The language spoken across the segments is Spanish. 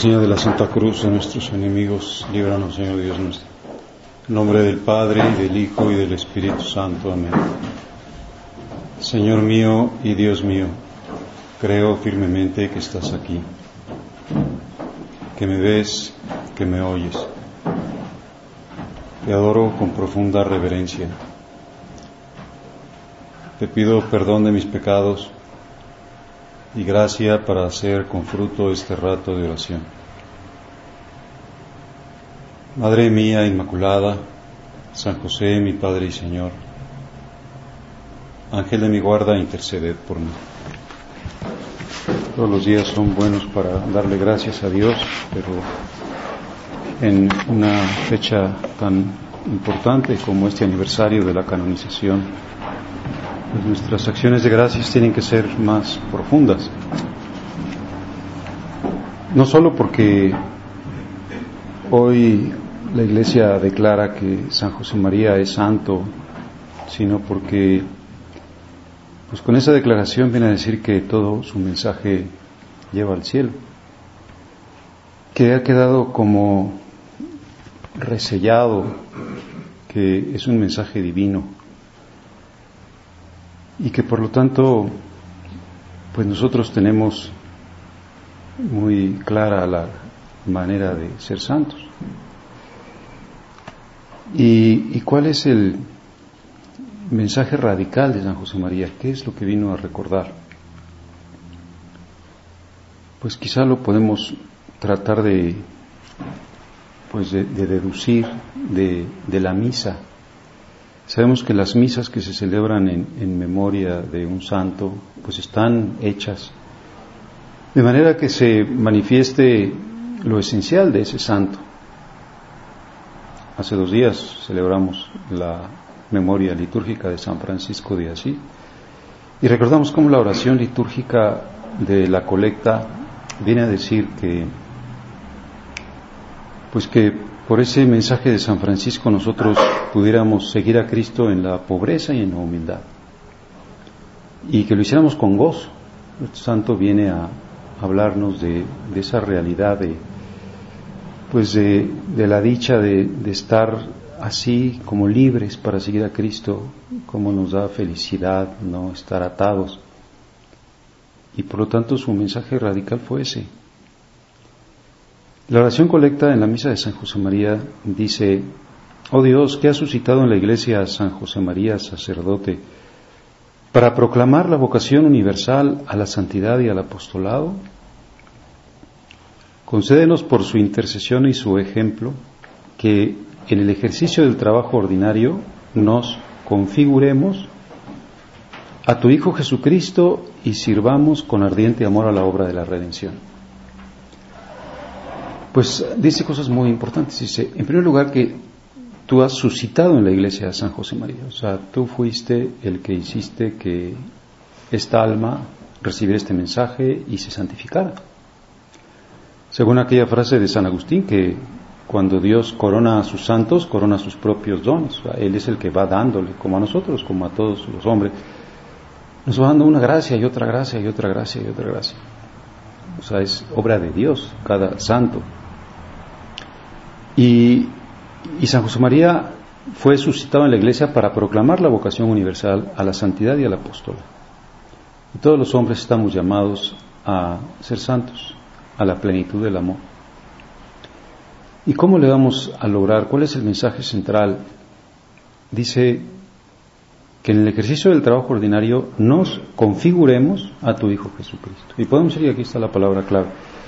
señal de la Santa Cruz de nuestros enemigos, líbranos, Señor Dios nuestro. En nombre del Padre, y del Hijo, y del Espíritu Santo. Amén. Señor mío y Dios mío, creo firmemente que estás aquí, que me ves, que me oyes. Te adoro con profunda reverencia. Te pido perdón de mis pecados y gracia para hacer con fruto este rato de oración. Madre mía Inmaculada, San José, mi Padre y Señor, Ángel de mi guarda, interceded por mí. Todos los días son buenos para darle gracias a Dios, pero en una fecha tan importante como este aniversario de la canonización, pues nuestras acciones de gracias tienen que ser más profundas. No solo porque hoy la Iglesia declara que San José María es santo, sino porque pues con esa declaración viene a decir que todo su mensaje lleva al cielo, que ha quedado como resellado, que es un mensaje divino, y que por lo tanto pues nosotros tenemos muy clara la manera de ser santos. ¿Y cuál es el mensaje radical de San José María? ¿Qué es lo que vino a recordar? Pues quizá lo podemos tratar de deducir de la misa. Sabemos que las misas que se celebran en memoria de un santo pues están hechas de manera que se manifieste lo esencial de ese santo. Hace 2 días celebramos la memoria litúrgica de San Francisco de Asís y recordamos cómo la oración litúrgica de la colecta viene a decir que por ese mensaje de San Francisco nosotros pudiéramos seguir a Cristo en la pobreza y en la humildad, y que lo hiciéramos con gozo. El santo viene a hablarnos de esa realidad de la dicha de estar así como libres para seguir a Cristo, como nos da felicidad no estar atados. Y por lo tanto su mensaje radical fue ese. La oración colecta en la misa de San José María dice: oh Dios, que has suscitado en la Iglesia a San José María, sacerdote, para proclamar la vocación universal a la santidad y al apostolado, concédenos por su intercesión y su ejemplo que en el ejercicio del trabajo ordinario nos configuremos a tu Hijo Jesucristo y sirvamos con ardiente amor a la obra de la redención. Pues dice cosas muy importantes. Dice, en primer lugar, que tú has suscitado en la Iglesia a San José María. O sea, tú fuiste el que hiciste que esta alma recibiera este mensaje y se santificara. Según aquella frase de San Agustín, que cuando Dios corona a sus santos, corona sus propios dones. O sea, Él es el que va dándole, como a nosotros, como a todos los hombres. Nos va dando una gracia y otra gracia y otra gracia y otra gracia. O sea, es obra de Dios cada santo. Y San José María fue suscitado en la Iglesia para proclamar la vocación universal a la santidad y al apostolado. Y todos los hombres estamos llamados a ser santos, a la plenitud del amor. ¿Y cómo le vamos a lograr? ¿Cuál es el mensaje central? Dice que en el ejercicio del trabajo ordinario nos configuremos a tu Hijo Jesucristo. Y podemos decir, y aquí está la palabra clave.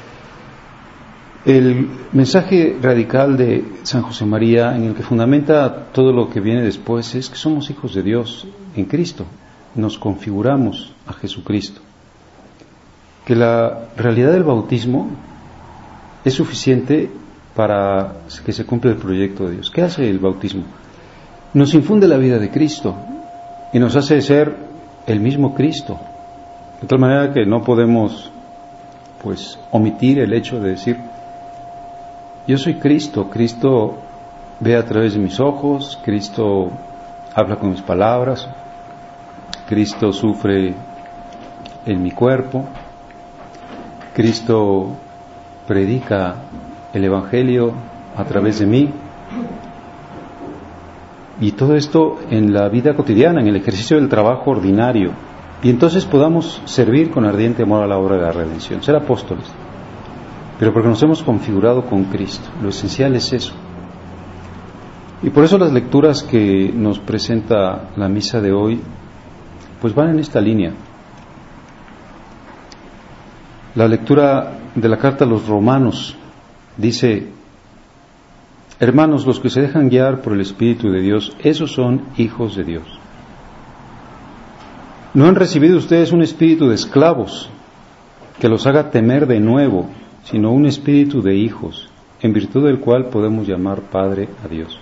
El mensaje radical de San José María, en el que fundamenta todo lo que viene después, es que somos hijos de Dios en Cristo. Nos configuramos a Jesucristo. Que la realidad del bautismo es suficiente para que se cumpla el proyecto de Dios. ¿Qué hace el bautismo? Nos infunde la vida de Cristo y nos hace ser el mismo Cristo. De tal manera que no podemos omitir el hecho de decir: yo soy Cristo, Cristo ve a través de mis ojos, Cristo habla con mis palabras, Cristo sufre en mi cuerpo, Cristo predica el Evangelio a través de mí. Y todo esto en la vida cotidiana, en el ejercicio del trabajo ordinario. Y entonces podamos servir con ardiente amor a la obra de la redención, ser apóstoles. Pero porque nos hemos configurado con Cristo. Lo esencial es eso. Y por eso las lecturas que nos presenta la misa de hoy, pues van en esta línea. La lectura de la carta a los Romanos dice: hermanos, los que se dejan guiar por el Espíritu de Dios, esos son hijos de Dios. No han recibido ustedes un espíritu de esclavos que los haga temer de nuevo, sino un espíritu de hijos, en virtud del cual podemos llamar Padre a Dios.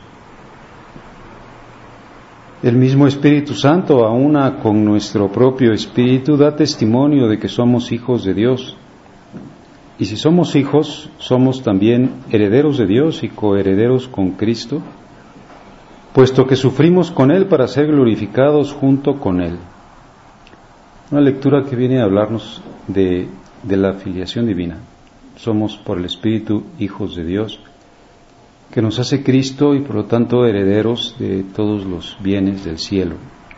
El mismo Espíritu Santo, a una con nuestro propio espíritu, da testimonio de que somos hijos de Dios. Y si somos hijos, somos también herederos de Dios y coherederos con Cristo, puesto que sufrimos con Él para ser glorificados junto con Él. Una lectura que viene a hablarnos de la filiación divina. Somos por el Espíritu hijos de Dios, que nos hace Cristo y por lo tanto herederos de todos los bienes del cielo.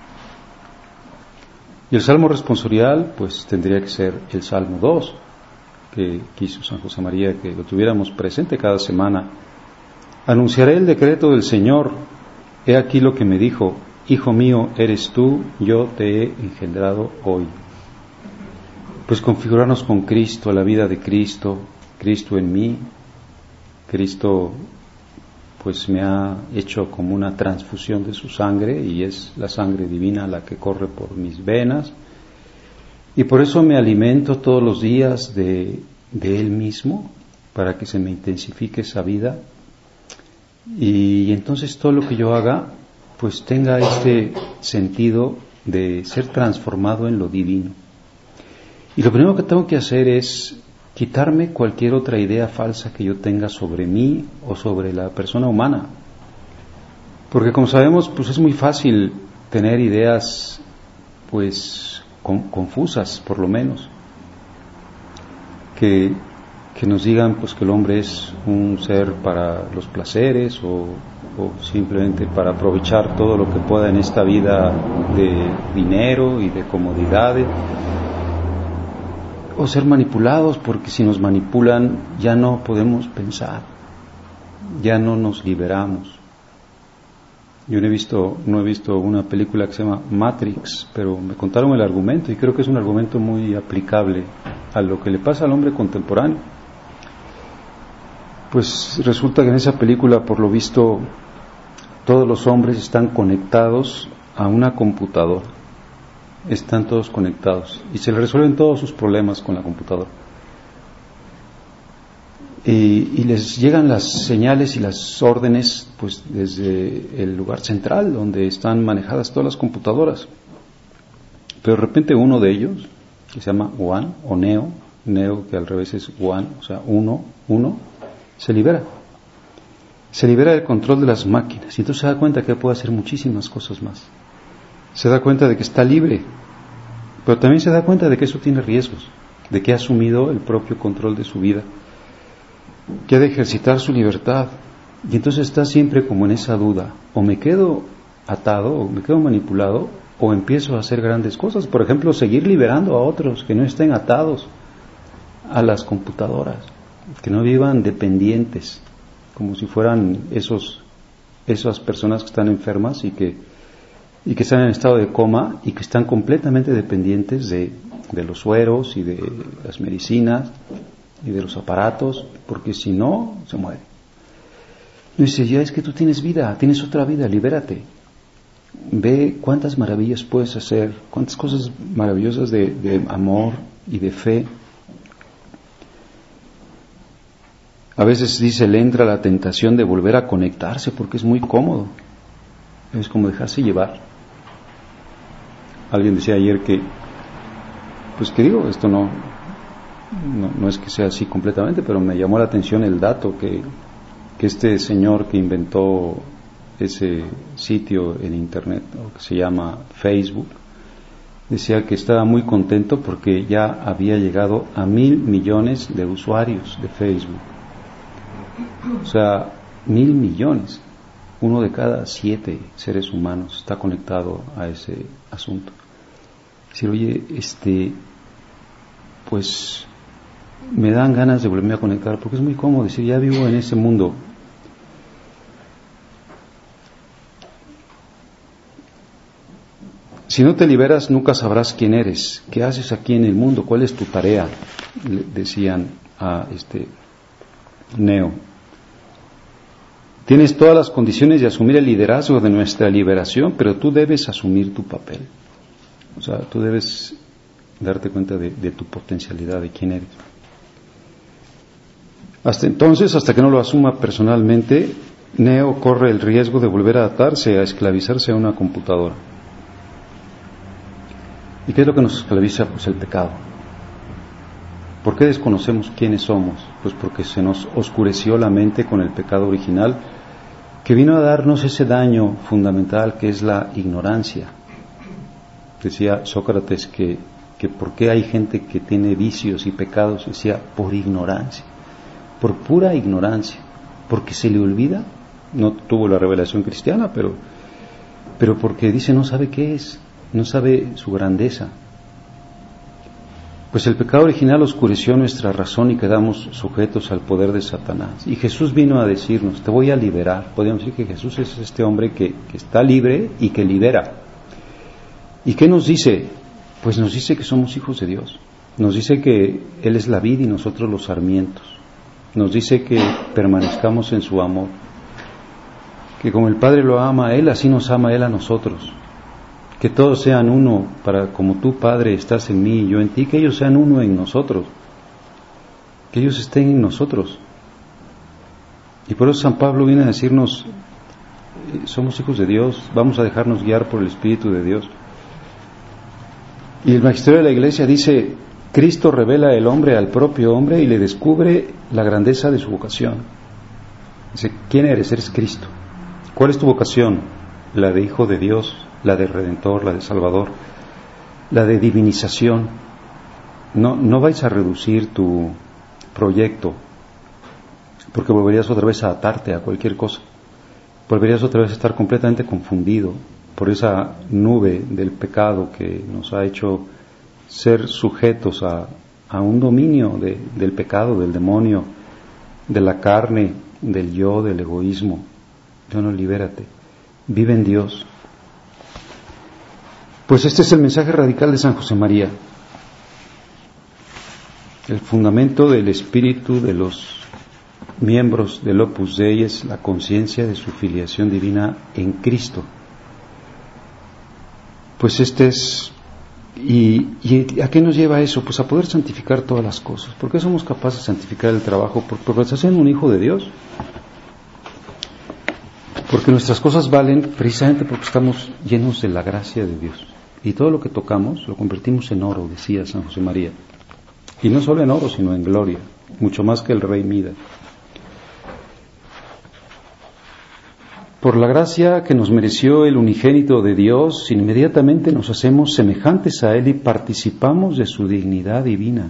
Y el Salmo responsorial pues tendría que ser el Salmo 2, que quiso San José María que lo tuviéramos presente cada semana. Anunciaré el decreto del Señor, he aquí lo que me dijo: hijo mío eres tú, yo te he engendrado hoy. Pues configurarnos con Cristo, la vida de Cristo, Cristo en mí. Cristo pues me ha hecho como una transfusión de su sangre, y es la sangre divina la que corre por mis venas, y por eso me alimento todos los días de Él mismo, para que se me intensifique esa vida, y entonces todo lo que yo haga pues tenga este sentido de ser transformado en lo divino. Y lo primero que tengo que hacer es quitarme cualquier otra idea falsa que yo tenga sobre mí o sobre la persona humana. Porque como sabemos, pues es muy fácil tener ideas pues confusas, por lo menos, que nos digan pues que el hombre es un ser para los placeres o simplemente para aprovechar todo lo que pueda en esta vida de dinero y de comodidades, o ser manipulados, porque si nos manipulan ya no podemos pensar, ya no nos liberamos. Yo no he visto una película que se llama Matrix, pero me contaron el argumento y creo que es un argumento muy aplicable a lo que le pasa al hombre contemporáneo. Pues resulta que en esa película, por lo visto, todos los hombres están conectados a una computadora. Están todos conectados y se les resuelven todos sus problemas con la computadora. Y les llegan las señales y las órdenes pues desde el lugar central donde están manejadas todas las computadoras. Pero de repente uno de ellos, que se llama One o Neo que al revés es One, o sea uno, se libera del control de las máquinas, y entonces se da cuenta que puede hacer muchísimas cosas más. Se da cuenta de que está libre, pero también se da cuenta de que eso tiene riesgos, de que ha asumido el propio control de su vida, que ha de ejercitar su libertad, y entonces está siempre como en esa duda: o me quedo atado, o me quedo manipulado, o empiezo a hacer grandes cosas. Por ejemplo, seguir liberando a otros que no estén atados a las computadoras, que no vivan dependientes, como si fueran esas personas que están enfermas y que están en estado de coma y que están completamente dependientes de los sueros y de las medicinas y de los aparatos, porque si no, se mueren. Y dice: ya es que tú tienes vida, tienes otra vida, libérate. Ve cuántas maravillas puedes hacer, cuántas cosas maravillosas de amor y de fe. A veces, dice, le entra la tentación de volver a conectarse porque es muy cómodo. Es como dejarse llevar. Alguien decía ayer que esto no es que sea así completamente, pero me llamó la atención el dato que este señor que inventó ese sitio en internet, que se llama Facebook, decía que estaba muy contento porque ya había llegado a 1,000 millones de usuarios de Facebook. O sea, 1,000 millones. 1 de cada 7 seres humanos está conectado a ese asunto. Decir, oye, pues me dan ganas de volverme a conectar porque es muy cómodo decir, ya vivo en ese mundo. Si no te liberas, nunca sabrás quién eres, qué haces aquí en el mundo, cuál es tu tarea, le decían a Neo. Tienes todas las condiciones de asumir el liderazgo de nuestra liberación, pero tú debes asumir tu papel. O sea, tú debes darte cuenta de tu potencialidad, de quién eres. Hasta entonces, hasta que no lo asuma personalmente, Neo corre el riesgo de volver a atarse, a esclavizarse a una computadora. ¿Y qué es lo que nos esclaviza? Pues el pecado. ¿Por qué desconocemos quiénes somos? Pues porque se nos oscureció la mente con el pecado original, que vino a darnos ese daño fundamental que es la ignorancia. Decía Sócrates que por qué hay gente que tiene vicios y pecados, decía por ignorancia, por pura ignorancia, porque se le olvida, no tuvo la revelación cristiana, pero porque dice no sabe qué es, no sabe su grandeza. Pues el pecado original oscureció nuestra razón y quedamos sujetos al poder de Satanás. Y Jesús vino a decirnos, te voy a liberar. Podríamos decir que Jesús es este hombre que está libre y que libera. ¿Y qué nos dice? Pues nos dice que somos hijos de Dios. Nos dice que Él es la vid y nosotros los sarmientos. Nos dice que permanezcamos en su amor. Que como el Padre lo ama a Él, así nos ama Él a nosotros. Que todos sean uno, para como tú, Padre, estás en mí y yo en ti, que ellos sean uno en nosotros, que ellos estén en nosotros. Y por eso San Pablo viene a decirnos, somos hijos de Dios, vamos a dejarnos guiar por el Espíritu de Dios. Y el magisterio de la Iglesia dice, Cristo revela el hombre al propio hombre y le descubre la grandeza de su vocación. Dice, ¿quién eres? Eres Cristo. ¿Cuál es tu vocación? La de Hijo de Dios, la de Redentor, la de Salvador, la de divinización. No vais a reducir tu proyecto, porque volverías otra vez a atarte a cualquier cosa. Volverías otra vez a estar completamente confundido por esa nube del pecado que nos ha hecho ser sujetos a un dominio del pecado, del demonio, de la carne, del yo, del egoísmo. No, libérate. Vive en Dios. Pues este es el mensaje radical de San José María. El fundamento del espíritu de los miembros del Opus Dei es la conciencia de su filiación divina en Cristo. Pues este es... ¿Y a qué nos lleva eso? Pues a poder santificar todas las cosas. ¿Por qué somos capaces de santificar el trabajo? Porque estás en un hijo de Dios. Porque nuestras cosas valen precisamente porque estamos llenos de la gracia de Dios. Y todo lo que tocamos lo convertimos en oro, decía San José María. Y no solo en oro, sino en gloria, mucho más que el rey Midas. Por la gracia que nos mereció el unigénito de Dios, inmediatamente nos hacemos semejantes a Él y participamos de su dignidad divina.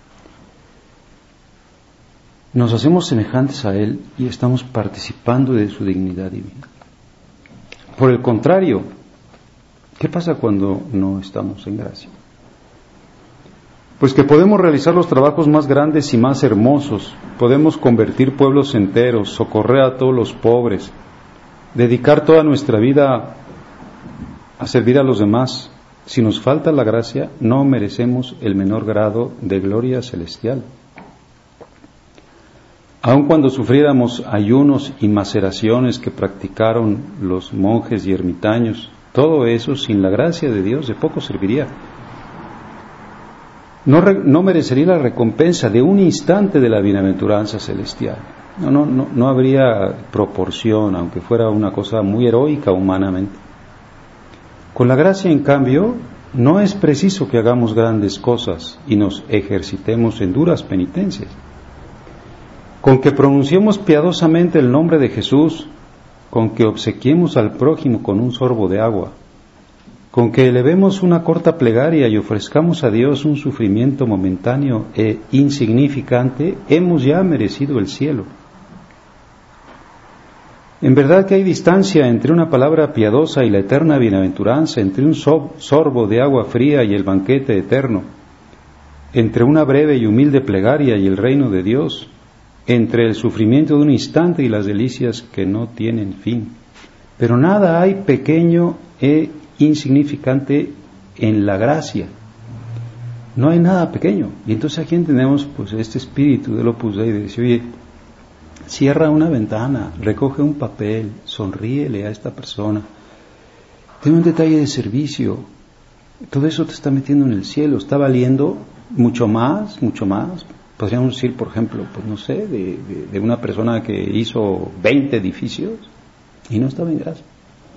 Nos hacemos semejantes a Él y estamos participando de su dignidad divina. Por el contrario, ¿qué pasa cuando no estamos en gracia? Pues que podemos realizar los trabajos más grandes y más hermosos, podemos convertir pueblos enteros, socorrer a todos los pobres, dedicar toda nuestra vida a servir a los demás. Si nos falta la gracia, no merecemos el menor grado de gloria celestial. Aun cuando sufriéramos ayunos y maceraciones que practicaron los monjes y ermitaños, todo eso sin la gracia de Dios de poco serviría. No merecería la recompensa de un instante de la bienaventuranza celestial. No habría proporción, aunque fuera una cosa muy heroica humanamente. Con la gracia, en cambio, no es preciso que hagamos grandes cosas y nos ejercitemos en duras penitencias. Con que pronunciemos piadosamente el nombre de Jesús, con que obsequiemos al prójimo con un sorbo de agua, Con que elevemos una corta plegaria y ofrezcamos a Dios un sufrimiento momentáneo e insignificante, hemos ya merecido el cielo. En verdad que hay distancia entre una palabra piadosa y la eterna bienaventuranza, entre un sorbo de agua fría y el banquete eterno, entre una breve y humilde plegaria y el reino de Dios, entre el sufrimiento de un instante y las delicias que no tienen fin. Pero nada hay pequeño e insignificante en la gracia. No hay nada pequeño. Y entonces aquí entendemos pues este espíritu del Opus Dei de decir, oye, cierra una ventana, recoge un papel, sonríele a esta persona, ten un detalle de servicio. Todo eso te está metiendo en el cielo, está valiendo mucho más. Podríamos decir, por ejemplo, pues no sé, de una persona que hizo 20 edificios y no estaba en gracia.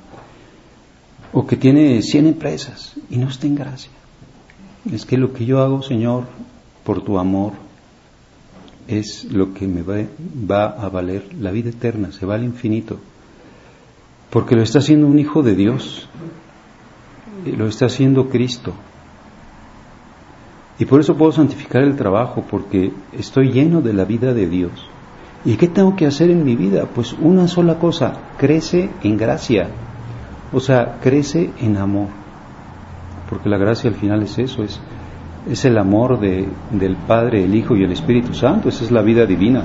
O que tiene 100 empresas y no está en gracia. Es que lo que yo hago, Señor, por tu amor, es lo que me va a valer la vida eterna, se va al infinito. Porque lo está haciendo un hijo de Dios, lo está haciendo Cristo. Y por eso puedo santificar el trabajo, porque estoy lleno de la vida de Dios. ¿Y qué tengo que hacer en mi vida? Pues una sola cosa, crece en gracia. O sea, crece en amor. Porque la gracia al final es eso, es el amor del Padre, el Hijo y el Espíritu Santo. Esa es la vida divina.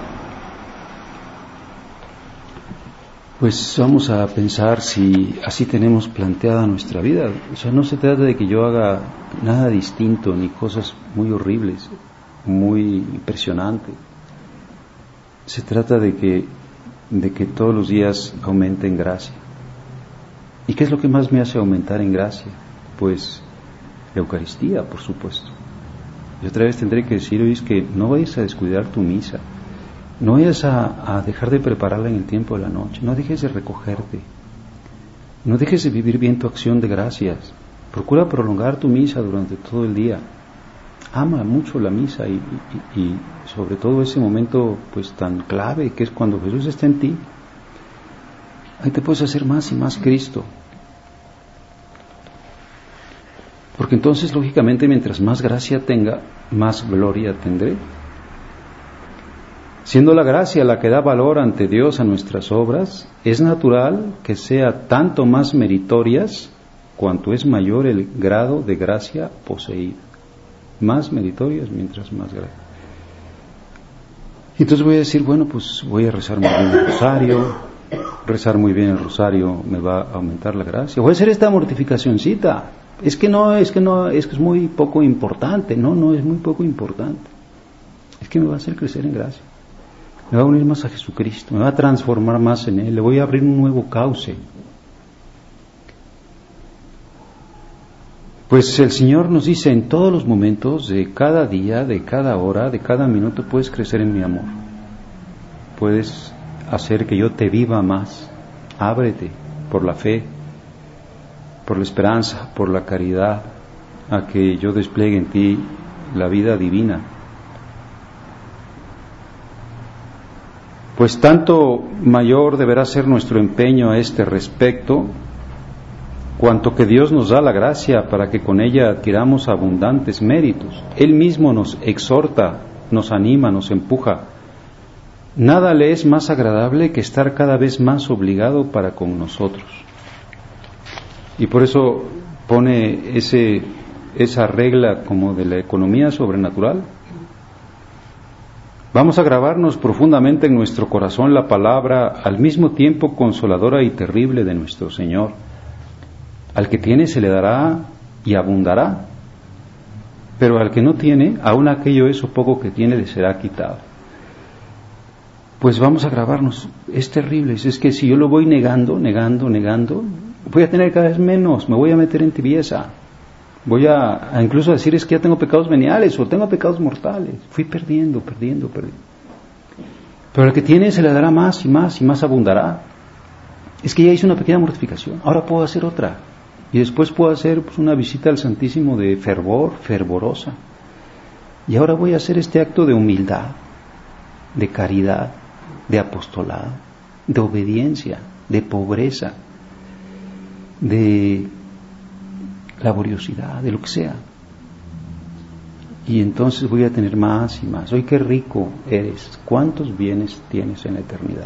Pues vamos a pensar si así tenemos planteada nuestra vida. O sea, no se trata de que yo haga nada distinto, ni cosas muy horribles, muy impresionantes. Se trata de que todos los días aumente en gracia. ¿Y qué es lo que más me hace aumentar en gracia? Pues la Eucaristía, por supuesto. Y otra vez tendré que decir hoy es que no vayas a descuidar tu misa, no vayas a dejar de prepararla en el tiempo de la noche, no dejes de recogerte, no dejes de vivir bien tu acción de gracias, procura prolongar tu misa durante todo el día, ama mucho la misa y sobre todo ese momento pues tan clave que es cuando Jesús está en ti. Ahí te puedes hacer más y más Cristo. Porque entonces, lógicamente, mientras más gracia tenga, más gloria tendré. Siendo la gracia la que da valor ante Dios a nuestras obras, es natural que sea tanto más meritorias cuanto es mayor el grado de gracia poseída. Más meritorias mientras más gracia. Entonces voy a decir, bueno, pues voy a rezar muy bien el rosario. Rezar muy bien el rosario me va a aumentar la gracia. Voy a hacer esta mortificacioncita. Es que es muy poco importante. No es muy poco importante. Es que me va a hacer crecer en gracia. Me va a unir más a Jesucristo. Me va a transformar más en Él. Le voy a abrir un nuevo cauce. Pues el Señor nos dice en todos los momentos, de cada día, de cada hora, de cada minuto, puedes crecer en mi amor. Puedes hacer que yo te viva más. Ábrete por la fe, por la esperanza, por la caridad, a que yo despliegue en ti la vida divina. Pues tanto mayor deberá ser nuestro empeño a este respecto, cuanto que Dios nos da la gracia para que con ella adquiramos abundantes méritos. Él mismo nos exhorta, nos anima, nos empuja. Nada le es más agradable que estar cada vez más obligado para con nosotros. Y por eso pone esa regla como de la economía sobrenatural. Vamos a grabarnos profundamente en nuestro corazón la palabra al mismo tiempo consoladora y terrible de nuestro Señor. Al que tiene se le dará y abundará, pero al que no tiene, aun aquello eso poco que tiene le será quitado. Pues vamos a grabarnos, es terrible, es que si yo lo voy negando, voy a tener cada vez menos, me voy a meter en tibieza, voy a incluso decir es que ya tengo pecados veniales o tengo pecados mortales, fui perdiendo. Pero al que tiene se le dará más y más abundará. Es que ya hice una pequeña mortificación, ahora puedo hacer otra, y después puedo hacer pues, una visita al Santísimo de fervorosa, y ahora voy a hacer este acto de humildad, de caridad, de apostolado, de obediencia, de pobreza, de laboriosidad, de lo que sea. Y entonces voy a tener más y más. Hoy qué rico eres, cuántos bienes tienes en la eternidad.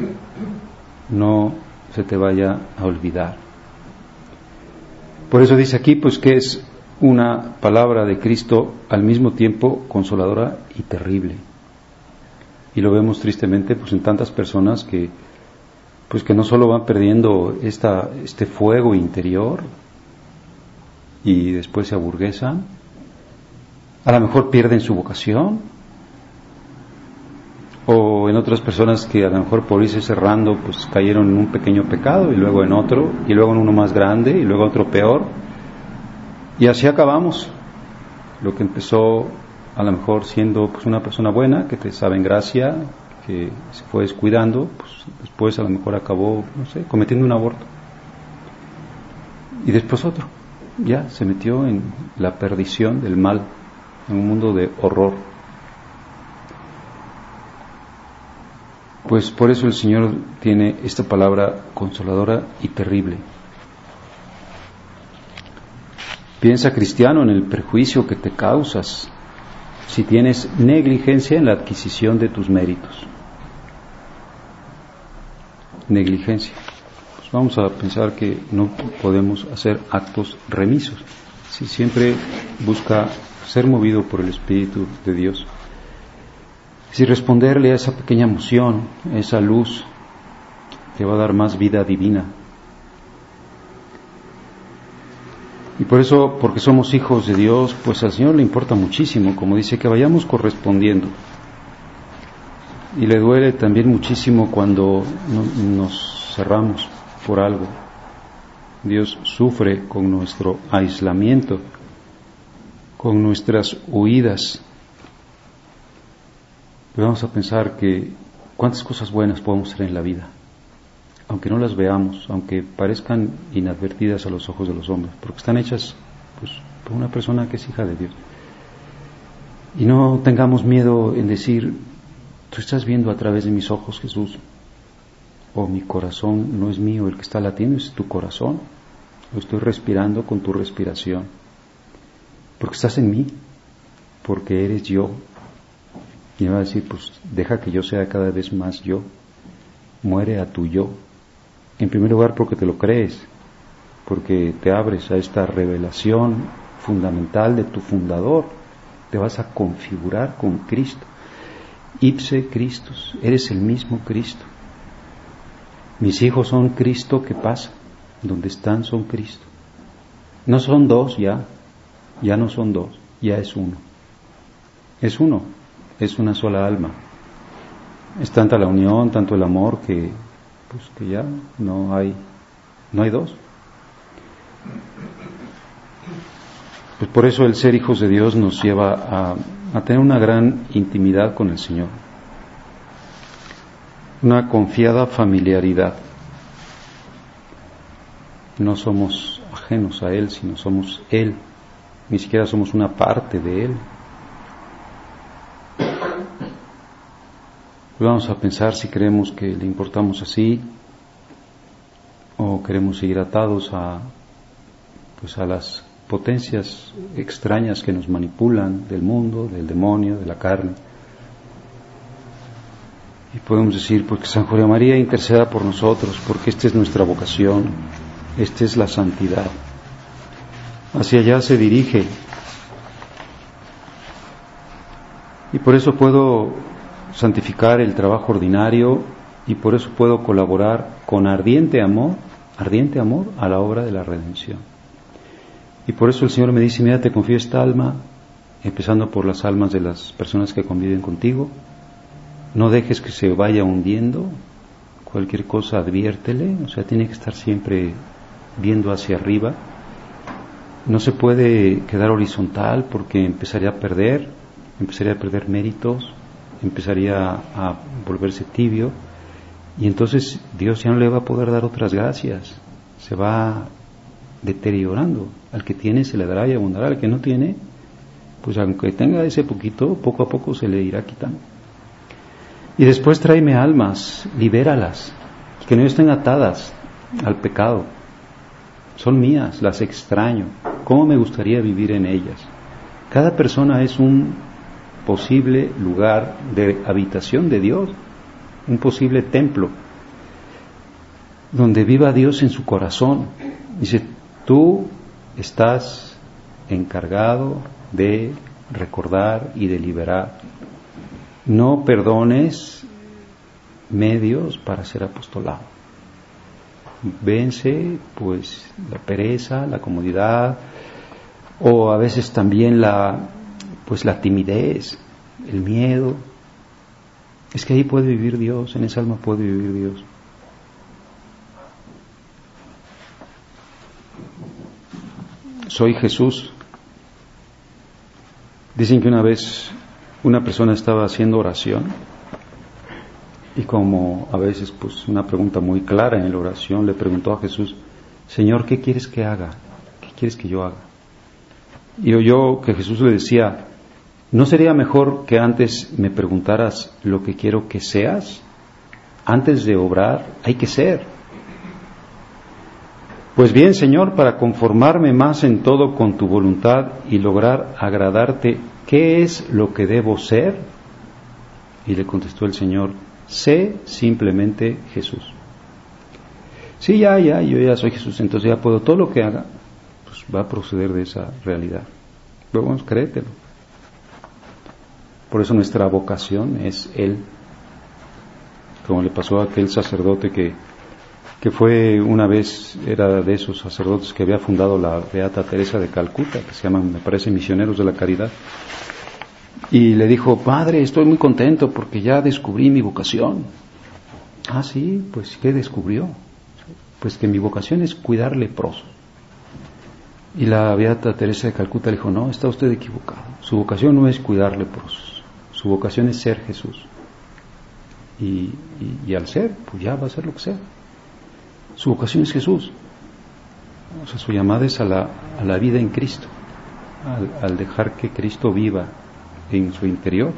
No se te vaya a olvidar. Por eso dice aquí, pues, que es una palabra de Cristo al mismo tiempo consoladora y terrible. Y lo vemos tristemente, pues, en tantas personas que, pues, que no solo van perdiendo este fuego interior y después se aburguesan, a lo mejor pierden su vocación, o en otras personas que a lo mejor por irse cerrando, pues cayeron en un pequeño pecado y luego en otro, y luego en uno más grande y luego otro peor, y así acabamos. Lo que empezó a lo mejor siendo, pues, una persona buena, que te sabe en gracia, que se fue descuidando, pues después a lo mejor acabó, no sé, cometiendo un aborto, y después otro, ya se metió en la perdición del mal, en un mundo de horror. Pues por eso el Señor tiene esta palabra consoladora y terrible. Piensa, cristiano, en el perjuicio que te causas si tienes negligencia en la adquisición de tus méritos. Negligencia. Pues vamos a pensar que no podemos hacer actos remisos. Si siempre busca ser movido por el Espíritu de Dios. Si responderle a esa pequeña emoción, a esa luz que va a dar más vida divina. Y por eso, porque somos hijos de Dios, pues al Señor le importa muchísimo, como dice, que vayamos correspondiendo. Y le duele también muchísimo cuando nos cerramos por algo. Dios sufre con nuestro aislamiento, con nuestras huidas. Pero vamos a pensar que cuántas cosas buenas podemos hacer en la vida, aunque no las veamos, aunque parezcan inadvertidas a los ojos de los hombres, porque están hechas, pues, por una persona que es hija de Dios. Y no tengamos miedo en decir, tú estás viendo a través de mis ojos, Jesús, o mi corazón no es mío el que está latiendo, es tu corazón, lo estoy respirando con tu respiración, porque estás en mí, porque eres yo. Y me va a decir, pues deja que yo sea cada vez más yo, muere a tu yo. En primer lugar porque te lo crees, porque te abres a esta revelación fundamental de tu fundador, te vas a configurar con Cristo. Ipse Christus, eres el mismo Cristo. Mis hijos son Cristo que pasa, donde están son Cristo. No son dos ya no son dos, ya es uno. Es uno, es una sola alma. Es tanta la unión, tanto el amor que ya no hay dos. Pues por eso el ser hijos de Dios nos lleva a tener una gran intimidad con el Señor, una confiada familiaridad. No somos ajenos a Él, sino somos Él, ni siquiera somos una parte de Él. Vamos a pensar si creemos que le importamos así o queremos seguir atados a las potencias extrañas que nos manipulan del mundo, del demonio, de la carne. Y podemos decir, pues, que San José María interceda por nosotros, porque esta es nuestra vocación, esta es la santidad. Hacia allá se dirige. Y por eso puedo santificar el trabajo ordinario y por eso puedo colaborar con ardiente amor a la obra de la redención. Y por eso el Señor me dice, mira, te confío esta alma, empezando por las almas de las personas que conviven contigo. No dejes que se vaya hundiendo, cualquier cosa adviértele, o sea, tiene que estar siempre viendo hacia arriba. No se puede quedar horizontal porque empezaría a perder méritos, empezaría a volverse tibio y entonces Dios ya no le va a poder dar otras gracias, se va deteriorando. Al que tiene se le dará y abundará, al que no tiene, pues aunque tenga ese poquito, poco a poco se le irá quitando. Y después tráeme almas, libéralas, que no estén atadas al pecado, son mías, las extraño, ¿Cómo me gustaría vivir en ellas? Cada persona es un posible lugar de habitación de Dios, un posible templo, donde viva Dios en su corazón. Dice, tú estás encargado de recordar y de liberar. No perdones medios para ser apostolado. Vence pues la pereza, la comodidad, o a veces también la timidez, el miedo. Es que ahí puede vivir Dios, en esa alma puede vivir Dios. Soy Jesús. Dicen que una vez una persona estaba haciendo oración y como a veces pues una pregunta muy clara en la oración le preguntó a Jesús, Señor, ¿qué quieres que haga? ¿Qué quieres que yo haga? Y oyó que Jesús le decía, ¿no sería mejor que antes me preguntaras lo que quiero que seas? Antes de obrar hay que ser. Pues bien, Señor, para conformarme más en todo con tu voluntad y lograr agradarte, ¿qué es lo que debo ser? Y le contestó el Señor, sé simplemente Jesús. Sí, yo ya soy Jesús, entonces ya puedo, todo lo que haga, pues va a proceder de esa realidad. Pero bueno, créetelo. Por eso nuestra vocación es Él. Como le pasó a aquel sacerdote que fue una vez, era de esos sacerdotes que había fundado la Beata Teresa de Calcuta, que se llaman, me parece, Misioneros de la Caridad. Y le dijo, Padre, estoy muy contento porque ya descubrí mi vocación. Ah, sí, pues ¿qué descubrió? Pues que mi vocación es cuidar leprosos. Y la Beata Teresa de Calcuta le dijo, no, está usted equivocado. Su vocación no es cuidar leprosos, su vocación es ser Jesús. Y al ser, pues ya va a hacer lo que sea. Su vocación es Jesús. O sea, su llamada es a la vida en Cristo, al dejar que Cristo viva en su interior.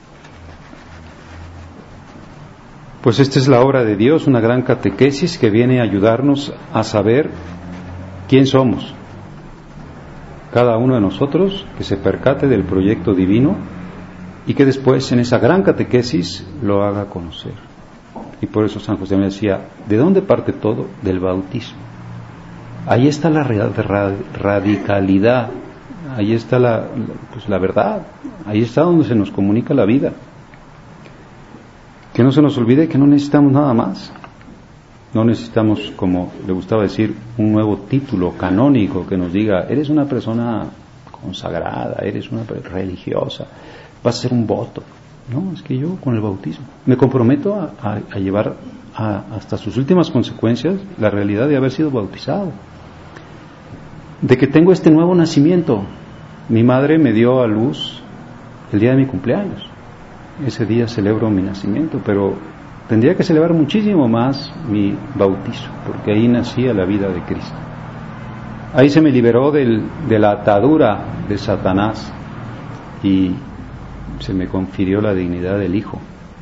Pues esta es la obra de Dios, una gran catequesis que viene a ayudarnos a saber quién somos. Cada uno de nosotros que se percate del proyecto divino y que después en esa gran catequesis lo haga conocer. Y por eso San José me decía, ¿de dónde parte todo? Del bautismo. Ahí está la radicalidad, ahí está la verdad, ahí está donde se nos comunica la vida. Que no se nos olvide que no necesitamos nada más. No necesitamos, como le gustaba decir, un nuevo título canónico que nos diga, eres una persona consagrada, eres una religiosa, vas a hacer un voto. No, es que yo con el bautismo me comprometo a llevar hasta sus últimas consecuencias la realidad de haber sido bautizado, de que tengo este nuevo nacimiento. Mi madre me dio a luz el día de mi cumpleaños, ese día celebro mi nacimiento, pero tendría que celebrar muchísimo más mi bautizo, porque ahí nacía la vida de Cristo. Ahí se me liberó de la atadura de Satanás y se me confirió la dignidad del Hijo.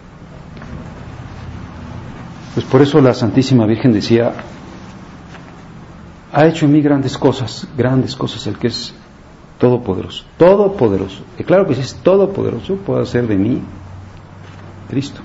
Pues por eso la Santísima Virgen decía, ha hecho en mí grandes cosas el que es todopoderoso, todopoderoso. Y claro que si es todopoderoso, puede hacer de mí Cristo,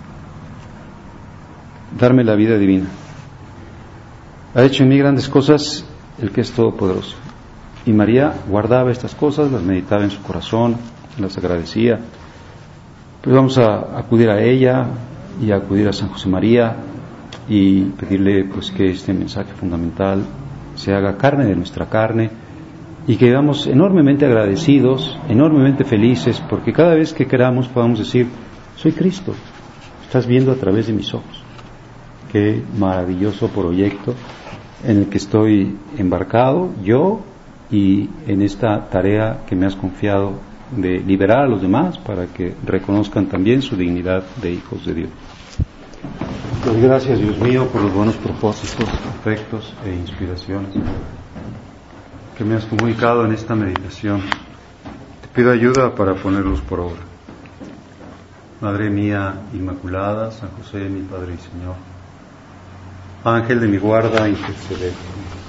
darme la vida divina. Ha hecho en mí grandes cosas el que es todopoderoso. Y María guardaba estas cosas, las meditaba en su corazón, las agradecía. Pues vamos a acudir a ella y a acudir a San José María y pedirle pues que este mensaje fundamental se haga carne de nuestra carne y que vivamos enormemente agradecidos, enormemente felices, porque cada vez que queramos podamos decir, soy Cristo, estás viendo a través de mis ojos. Qué maravilloso proyecto en el que estoy embarcado yo y en esta tarea que me has confiado de liberar a los demás para que reconozcan también su dignidad de hijos de Dios. Pues gracias, Dios mío, por los buenos propósitos, afectos e inspiraciones que me has comunicado en esta meditación. Te pido ayuda para ponerlos por obra. Madre mía Inmaculada, San José, mi Padre y Señor, Ángel de mi guarda, intercede por mí.